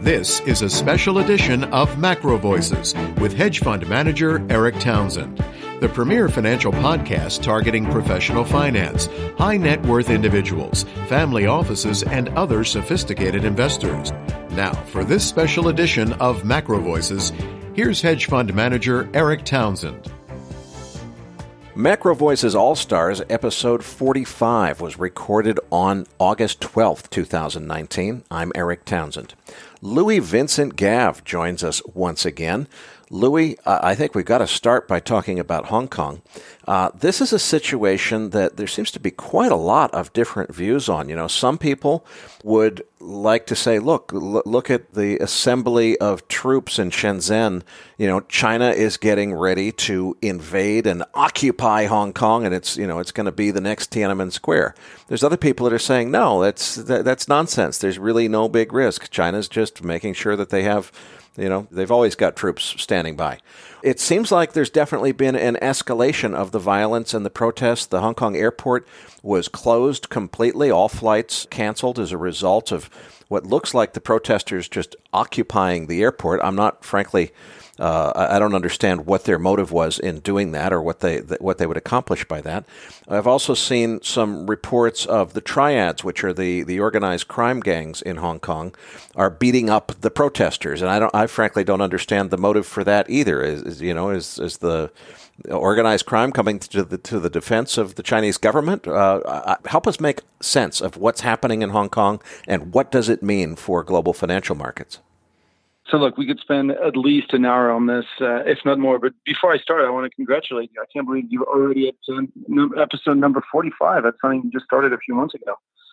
This is a special edition of Macro Voices with hedge fund manager Eric Townsend, the premier financial podcast targeting professional finance, high net worth individuals, family offices, and other sophisticated investors. Now, for this special edition of Macro Voices, here's hedge fund manager Eric Townsend. Macro Voices All-Stars episode 45 was recorded on August 12th, 2019. I'm Eric Townsend. Louis Vincent Gav joins us once again. Louis, I think we've got to start by talking about Hong Kong. This is a situation that there seems to be quite a lot of different views on. You know, some people would like to say, look at the assembly of troops in Shenzhen. You know, China is getting ready to invade and occupy Hong Kong, and it's going to be the next Tiananmen Square. There's other people that are saying, no, that's nonsense. There's really no big risk. China's just making sure that they have, they've always got troops standing by. It seems like there's definitely been an escalation of the violence and the protests. The Hong Kong airport was closed completely. All flights canceled as a result of what looks like the protesters just occupying the airport. I'm not, frankly, I don't understand what their motive was in doing that or what they would accomplish by that. I've also seen some reports of the triads, which are the organized crime gangs in Hong Kong, are beating up the protesters, and I frankly don't understand the motive for that either. Is the organized crime coming to the defense of the Chinese government? Help us make sense of what's happening in Hong Kong and what does it mean for global financial markets. So look, we could spend at least an hour on this, if not more. But before I start, I want to congratulate you. I can't believe you're already at episode number 45. That's something you just started a few months ago.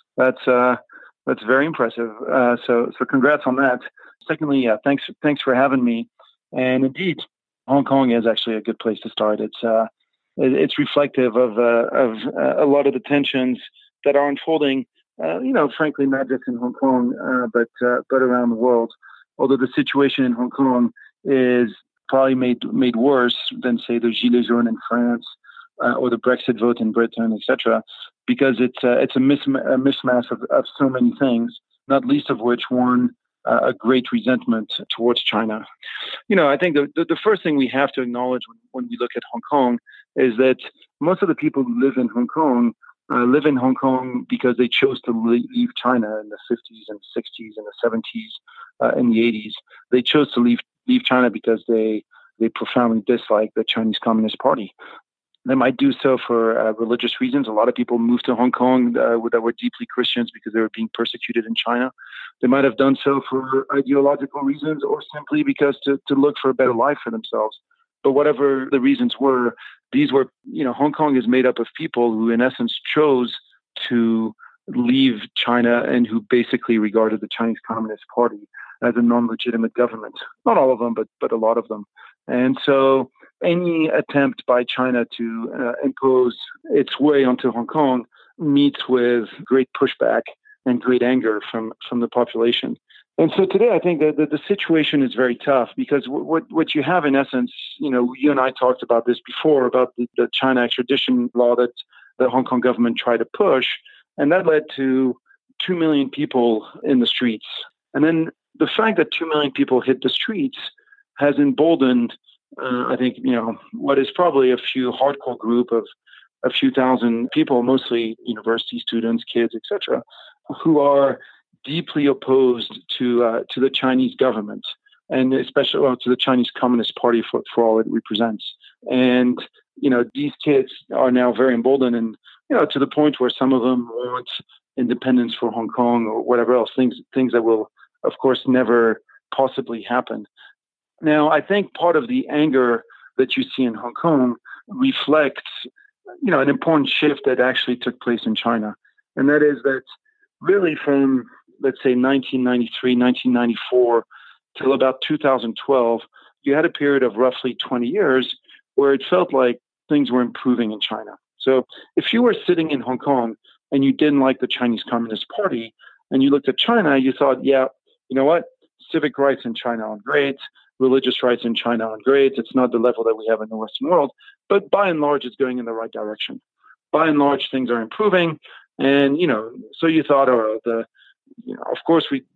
That's very impressive. So congrats on that. Secondly, thanks for having me. And indeed, Hong Kong is actually a good place to start. It's reflective of a lot of the tensions that are unfolding. Frankly, not just in Hong Kong, but around the world. Although the situation in Hong Kong is probably made worse than, say, the Gilets jaunes in France or the Brexit vote in Britain, etc., because it's a mismatch of so many things, not least of which one, a great resentment towards China. I think the first thing we have to acknowledge when we look at Hong Kong is that most of the people who live in Hong Kong because they chose to leave China in the 50s and 60s and the 70s, in the 80s. They chose to leave China because they profoundly dislike the Chinese Communist Party. They might do so for religious reasons. A lot of people moved to Hong Kong that were deeply Christians because they were being persecuted in China. They might have done so for ideological reasons or simply because to look for a better life for themselves. But whatever the reasons were, Hong Kong is made up of people who in essence chose to leave China and who basically regarded the Chinese Communist Party as a non-legitimate government. Not all of them, but a lot of them. And so any attempt by China to impose its way onto Hong Kong meets with great pushback and great anger from the population. And so today, I think that the situation is very tough because what you have in essence, you and I talked about this before, about the China extradition law that the Hong Kong government tried to push, and that led to 2 million people in the streets. And then the fact that 2 million people hit the streets has emboldened, I think, what is probably a few hardcore group of a few thousand people, mostly university students, kids, etc., who are deeply opposed to the Chinese government and especially to the Chinese Communist Party for all it represents. And, these kids are now very emboldened and, to the point where some of them want independence for Hong Kong or whatever else, things that will, of course, never possibly happen. Now, I think part of the anger that you see in Hong Kong reflects, an important shift that actually took place in China. And that is that really from, let's say, 1993, 1994 till about 2012, you had a period of roughly 20 years where it felt like things were improving in China. So if you were sitting in Hong Kong and you didn't like the Chinese Communist Party and you looked at China, you thought, yeah, you know what? Civic rights in China are great. Religious rights in China are great. It's not the level that we have in the Western world, but by and large, it's going in the right direction. By and large, things are improving. And, so you thought, of course,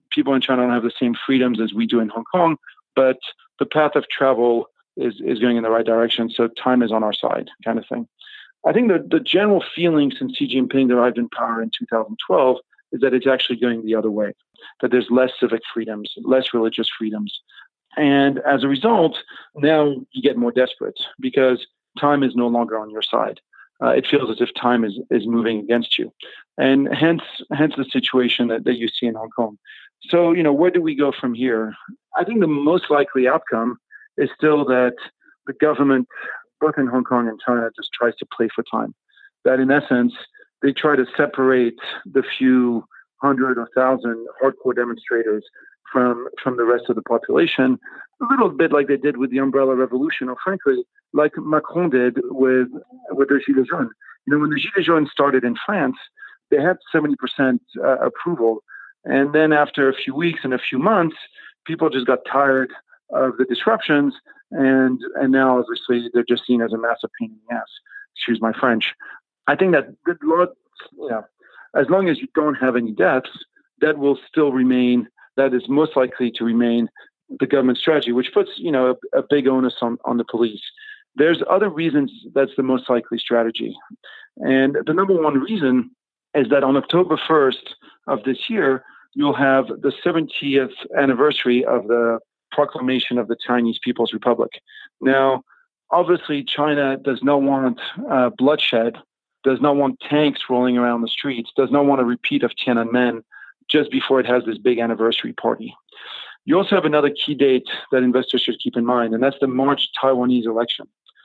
people in China don't have the same freedoms as we do in Hong Kong, but the path of travel is going in the right direction. So time is on our side, kind of thing. I think the general feeling since Xi Jinping arrived in power in 2012 is that it's actually going the other way, that there's less civic freedoms, less religious freedoms. And as a result, now you get more desperate because time is no longer on your side. It feels as if time is moving against you. And hence the situation that you see in Hong Kong. So, where do we go from here? I think the most likely outcome is still that the government, both in Hong Kong and China, just tries to play for time. That in essence, they try to separate the few hundred or thousand hardcore demonstrators from the rest of the population, a little bit like they did with the Umbrella Revolution, or frankly, like Macron did with the Gilets jaunes. When the Gilets jaunes started in France, they had 70% approval. And then after a few weeks and a few months, people just got tired of the disruptions. And now, obviously, they're just seen as a massive pain in the ass. Excuse my French. I think that as long as you don't have any deaths, that will still remain, that is most likely to remain the government strategy, which puts, a big onus on the police. There's other reasons that's the most likely strategy. And the number one reason is that on October 1st of this year, you'll have the 70th anniversary of the proclamation of the Chinese People's Republic. Now, obviously, China does not want bloodshed, does not want tanks rolling around the streets, does not want a repeat of Tiananmen just before it has this big anniversary party. You also have another key date that investors should keep in mind, and that's the March Taiwanese election.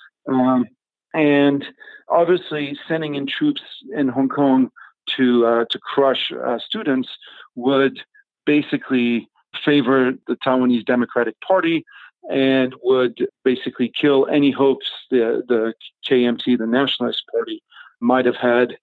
And obviously, sending in troops in Hong Kong to crush students would basically favor the Taiwanese Democratic Party and would basically kill any hopes the KMT, the Nationalist Party, might have had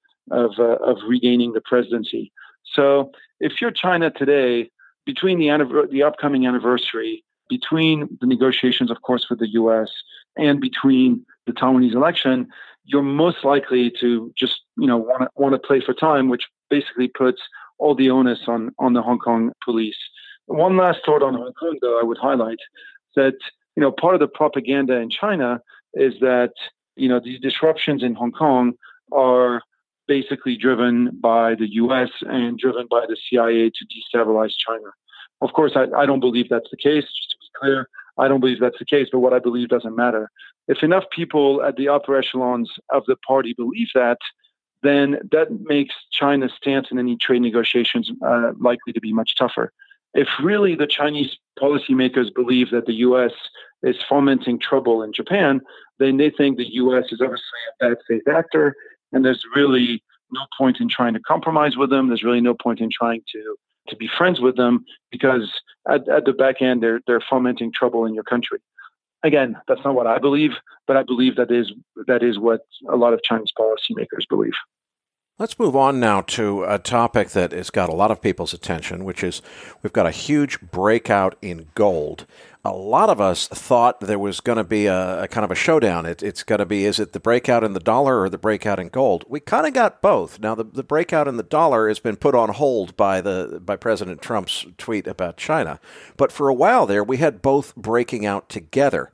of regaining the presidency. So if you're China today, between the upcoming anniversary, between the negotiations, of course, with the U.S., and between the Taiwanese election, you're most likely to just want to play for time, which basically puts all the onus on the Hong Kong police. One last thought on Hong Kong, though, I would highlight that part of the propaganda in China is that these disruptions in Hong Kong are basically driven by the U.S. and driven by the CIA to destabilize China. Of course, I don't believe that's the case. Just to be clear, I don't believe that's the case, but what I believe doesn't matter. If enough people at the upper echelons of the party believe that, then that makes China's stance in any trade negotiations likely to be much tougher. If really the Chinese policymakers believe that the U.S. is fomenting trouble in Japan, then they think the U.S. is obviously a bad faith actor, and there's really no point in trying to compromise with them. There's really no point in trying to be friends with them because at the back end, they're fomenting trouble in your country. Again, that's not what I believe, but I believe that is what a lot of Chinese policymakers believe. Let's move on now to a topic that has got a lot of people's attention, which is we've got a huge breakout in gold. A lot of us thought there was going to be a kind of a showdown. It's going to be, is it the breakout in the dollar or the breakout in gold? We kind of got both. Now, the breakout in the dollar has been put on hold by President Trump's tweet about China. But for a while there, we had both breaking out together.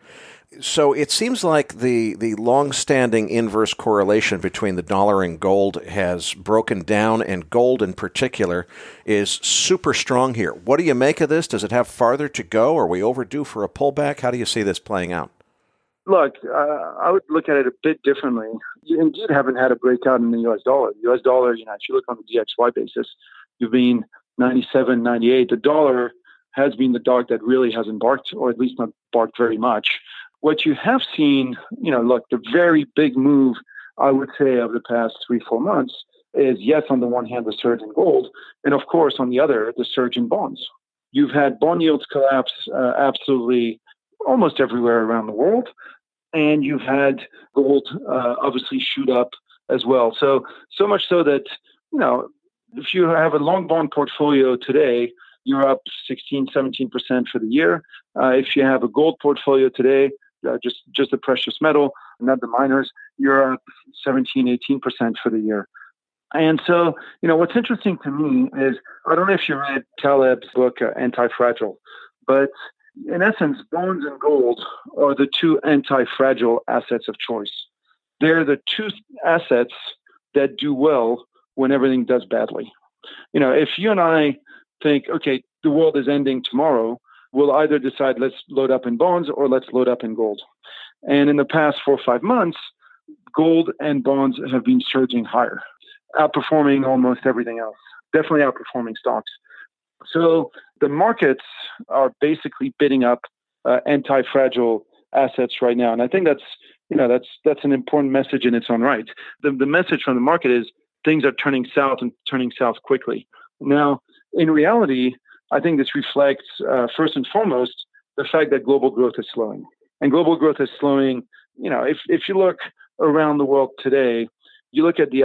So it seems like the long-standing inverse correlation between the dollar and gold has broken down, and gold in particular is super strong here. What do you make of this? Does it have farther to go? Are we overdue for a pullback? How do you see this playing out? Look, I would look at it a bit differently. You indeed haven't had a breakout in the U.S. dollar. The U.S. dollar, if you look on the DXY basis, you've been 97, 98. The dollar has been the dog that really hasn't barked, or at least not barked very much. What you have seen, the very big move, I would say, of the past 3-4 months is, yes, on the one hand, the surge in gold, and of course, on the other, the surge in bonds. You've had bond yields collapse absolutely almost everywhere around the world, and you've had gold obviously shoot up as well. So much so that, if you have a long bond portfolio today, you're up 16, 17% for the year. If you have a gold portfolio today, just the precious metal, not the miners, you're up 17, 18% for the year. And so, what's interesting to me is, I don't know if you read Taleb's book, Anti-Fragile, but in essence, bonds and gold are the two anti-fragile assets of choice. They're the two assets that do well when everything does badly. If you and I think, okay, the world is ending tomorrow, we'll either decide let's load up in bonds or let's load up in gold. And in the past 4 or 5 months, gold and bonds have been surging higher, outperforming almost everything else, definitely outperforming stocks. So the markets are basically bidding up anti-fragile assets right now. And I think that's an important message in its own right. The message from the market is things are turning south and turning south quickly. Now, in reality, I think this reflects, first and foremost, the fact that global growth is slowing. And global growth is slowing. If you look around the world today, you look at the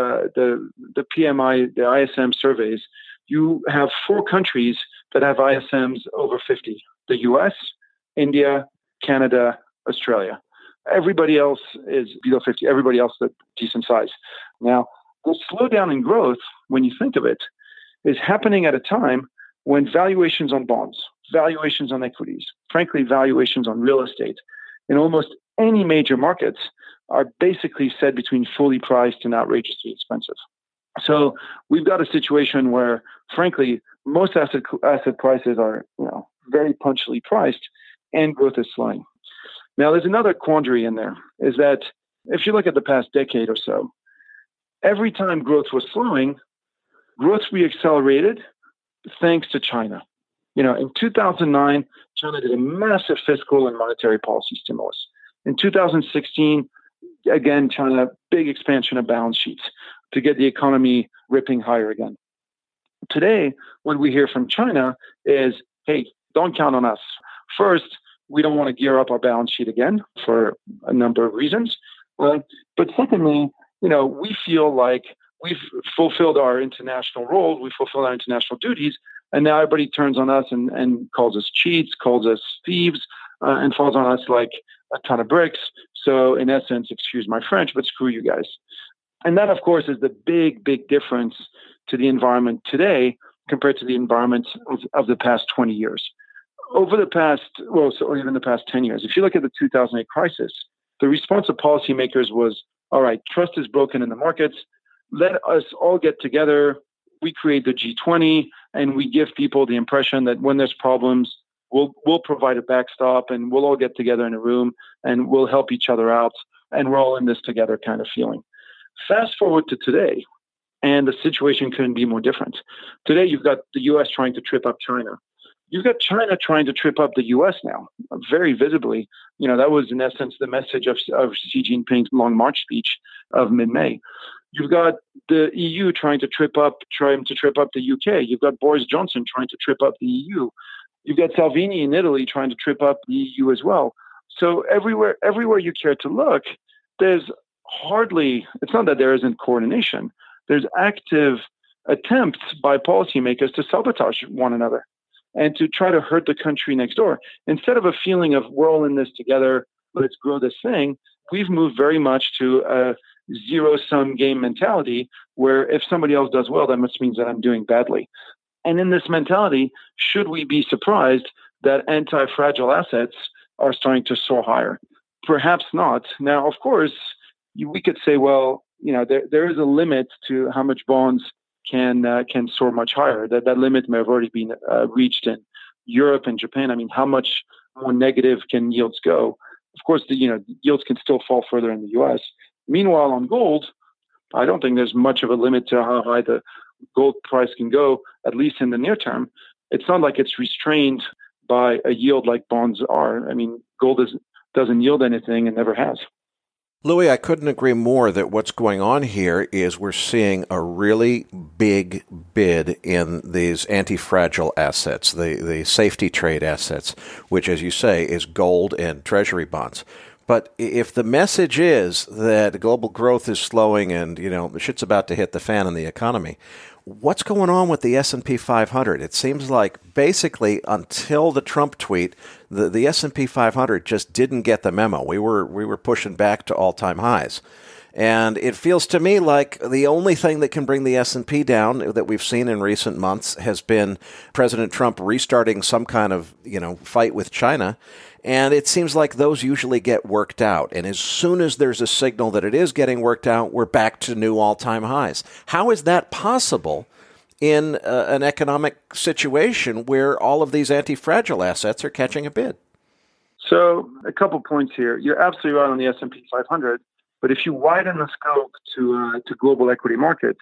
PMI, the ISM surveys, you have 4 countries that have ISMs over 50. The US, India, Canada, Australia. Everybody else is below 50. Everybody else is decent size. Now, the slowdown in growth, when you think of it, is happening at a time when valuations on bonds, valuations on equities, frankly, valuations on real estate in almost any major markets are basically set between fully priced and outrageously expensive. So we've got a situation where, frankly, most asset prices are very punchily priced and growth is slowing. Now, there's another quandary in there, is that if you look at the past decade or so, every time growth was slowing, growth reaccelerated thanks to China. In 2009, China did a massive fiscal and monetary policy stimulus. In 2016, again, China, big expansion of balance sheets to get the economy ripping higher again. Today, what we hear from China is, hey, don't count on us. First, we don't want to gear up our balance sheet again for a number of reasons. But secondly, we feel like we've fulfilled our international role, we fulfilled our international duties, and now everybody turns on us and calls us cheats, calls us thieves, and falls on us like a ton of bricks. So in essence, excuse my French, but screw you guys. And that, of course, is the big, big difference to the environment today compared to the environment of the past 20 years. Over the past, or even the past 10 years, if you look at the 2008 crisis, the response of policymakers was, all right, trust is broken in the markets. Let us all get together. We create the G20 and we give people the impression that when there's problems, we'll provide a backstop and we'll all get together in a room and we'll help each other out and we're all in this together kind of feeling. Fast forward to today, and the situation couldn't be more different. Today, you've got the U.S. trying to trip up China. You've got China trying to trip up the U.S. now, very visibly. That was, in essence, the message of Xi Jinping's Long March speech of mid-May. You've got the EU trying to trip up the UK. You've got Boris Johnson trying to trip up the EU. You've got Salvini in Italy trying to trip up the EU as well. So everywhere you care to look, there's hardly, it's not that there isn't coordination. There's active attempts by policymakers to sabotage one another and to try to hurt the country next door. Instead of a feeling of we're all in this together, let's grow this thing, we've moved very much to a zero-sum game mentality where if somebody else does well, that must mean that I'm doing badly. And in this mentality, should we be surprised that anti-fragile assets are starting to soar higher? Perhaps not. Now, of course, we could say, well, there is a limit to how much bonds can soar much higher. That limit may have already been reached in Europe and Japan. I mean, how much more negative can yields go? Of course, yields can still fall further in the U.S. Meanwhile, on gold, I don't think there's much of a limit to how high the gold price can go, at least in the near term. It's not like it's restrained by a yield like bonds are. I mean, gold doesn't yield anything and never has. Louis, I couldn't agree more that what's going on here is we're seeing a really big bid in these anti-fragile assets, the safety trade assets, which, as you say, is gold and treasury bonds. But if the message is that global growth is slowing and, the shit's about to hit the fan in the economy, what's going on with the S&P 500? It seems like basically until the Trump tweet, the S&P 500 just didn't get the memo. We were pushing back to all-time highs. And it feels to me like the only thing that can bring the S&P down that we've seen in recent months has been President Trump restarting some kind of, fight with China. And it seems like those usually get worked out. And as soon as there's a signal that it is getting worked out, we're back to new all-time highs. How is that possible in an economic situation where all of these anti-fragile assets are catching a bid? So a couple points here. You're absolutely right on the S&P 500. But if you widen the scope to global equity markets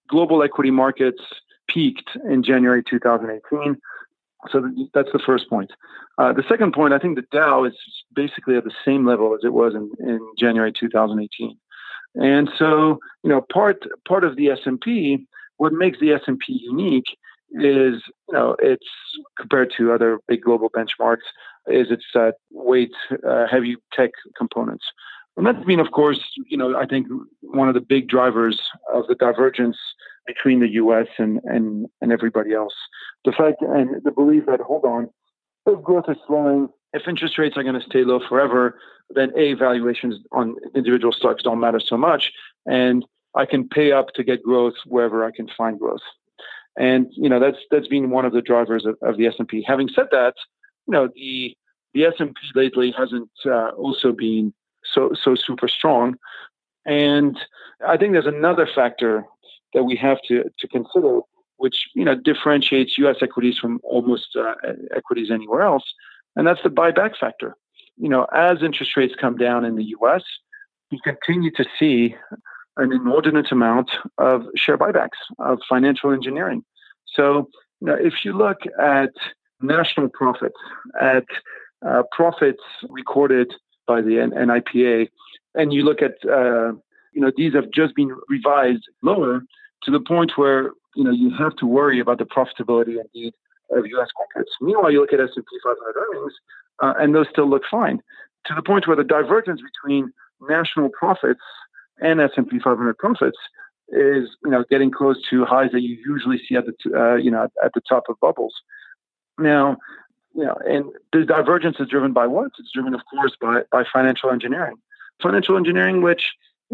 peaked in January 2018. So that's the first point. The second point, I think the Dow is basically at the same level as it was in January 2018. And so, part of the S&P, what makes the S&P unique is, it's compared to other big global benchmarks, is its weight, heavy tech components. And that's been, of course, I think one of the big drivers of the divergence between the U.S. and everybody else. The fact and the belief that, hold on, if growth is slowing, if interest rates are going to stay low forever, then valuations on individual stocks don't matter so much, and I can pay up to get growth wherever I can find growth. And that's been one of the drivers of the S&P. Having said that, the S&P lately hasn't also been so super strong. And I think there's another factor that we have to consider, which differentiates U.S. equities from almost equities anywhere else, and that's the buyback factor. As interest rates come down in the U.S., we continue to see an inordinate amount of share buybacks, of financial engineering. So if you look at national profits, at profits recorded by the NIPA, and you look at, these have just been revised lower to the point where, you have to worry about the profitability indeed of U.S. corporates. Meanwhile, you look at S&P 500 earnings, and those still look fine, to the point where the divergence between national profits and S&P 500 profits is, getting close to highs that you usually see at the top of bubbles. Now, and the divergence is driven by what? It's driven, of course, by financial engineering. Financial engineering, which,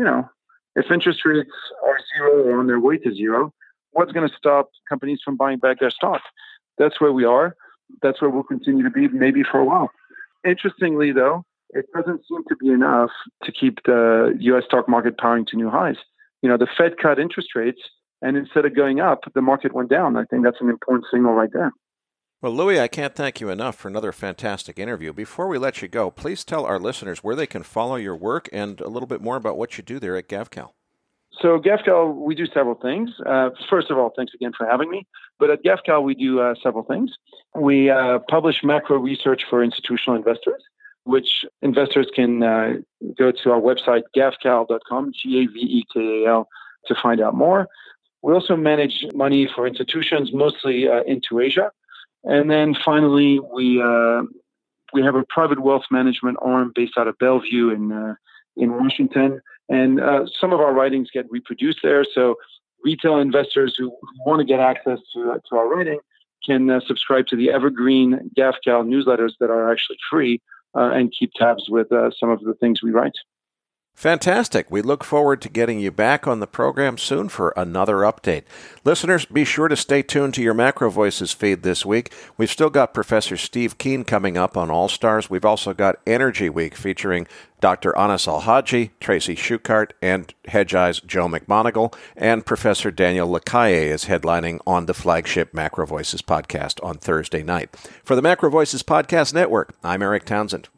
if interest rates are zero or on their way to zero, what's going to stop companies from buying back their stock? That's where we are. That's where we'll continue to be, maybe for a while. Interestingly, though, it doesn't seem to be enough to keep the U.S. stock market powering to new highs. The Fed cut interest rates, and instead of going up, the market went down. I think that's an important signal right there. Well, Louis, I can't thank you enough for another fantastic interview. Before we let you go, please tell our listeners where they can follow your work and a little bit more about what you do there at GavCal. So GavCal, we do several things. First of all, thanks again for having me. But at GavCal, we do several things. We publish macro research for institutional investors, which investors can go to our website, gavcal.com, GAVEKAL, to find out more. We also manage money for institutions, mostly into Asia. And then finally, we have a private wealth management arm based out of Bellevue in Washington. And some of our writings get reproduced there. So retail investors who want to get access to our writing can subscribe to the evergreen GavCal newsletters that are actually free and keep tabs with some of the things we write. Fantastic. We look forward to getting you back on the program soon for another update. Listeners, be sure to stay tuned to your Macro Voices feed this week. We've still got Professor Steve Keen coming up on All Stars. We've also got Energy Week featuring Dr. Anas Al-Haji, Tracy Schuchart, and Hedgeye's Joe McMoneagle, and Professor Daniel Lacaille is headlining on the flagship Macro Voices podcast on Thursday night. For the Macro Voices Podcast Network, I'm Eric Townsend.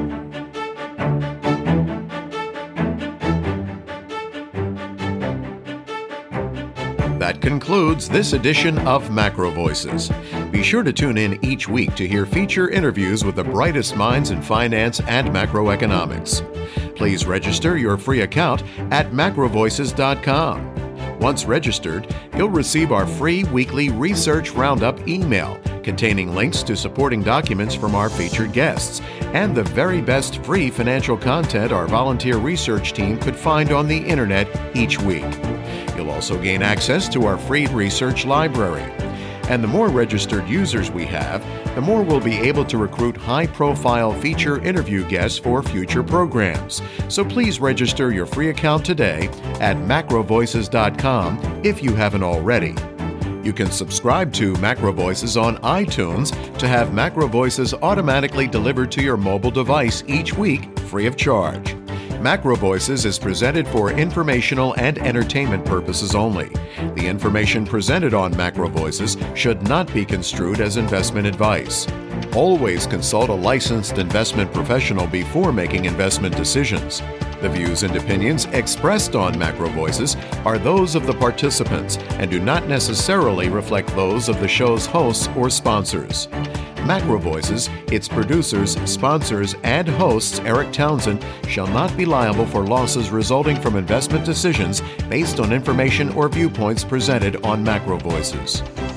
That concludes this edition of Macro Voices. Be sure to tune in each week to hear feature interviews with the brightest minds in finance and macroeconomics. Please register your free account at macrovoices.com. Once registered, you'll receive our free weekly Research Roundup email containing links to supporting documents from our featured guests and the very best free financial content our volunteer research team could find on the internet each week. You'll also gain access to our free research library. And the more registered users we have, the more we'll be able to recruit high-profile feature interview guests for future programs. So please register your free account today at macrovoices.com if you haven't already. You can subscribe to Macro Voices on iTunes to have Macro Voices automatically delivered to your mobile device each week, free of charge. Macro Voices is presented for informational and entertainment purposes only. The information presented on Macro Voices should not be construed as investment advice. Always consult a licensed investment professional before making investment decisions. The views and opinions expressed on Macro Voices are those of the participants and do not necessarily reflect those of the show's hosts or sponsors. Macro Voices, its producers, sponsors, and hosts, Eric Townsend, shall not be liable for losses resulting from investment decisions based on information or viewpoints presented on Macro Voices.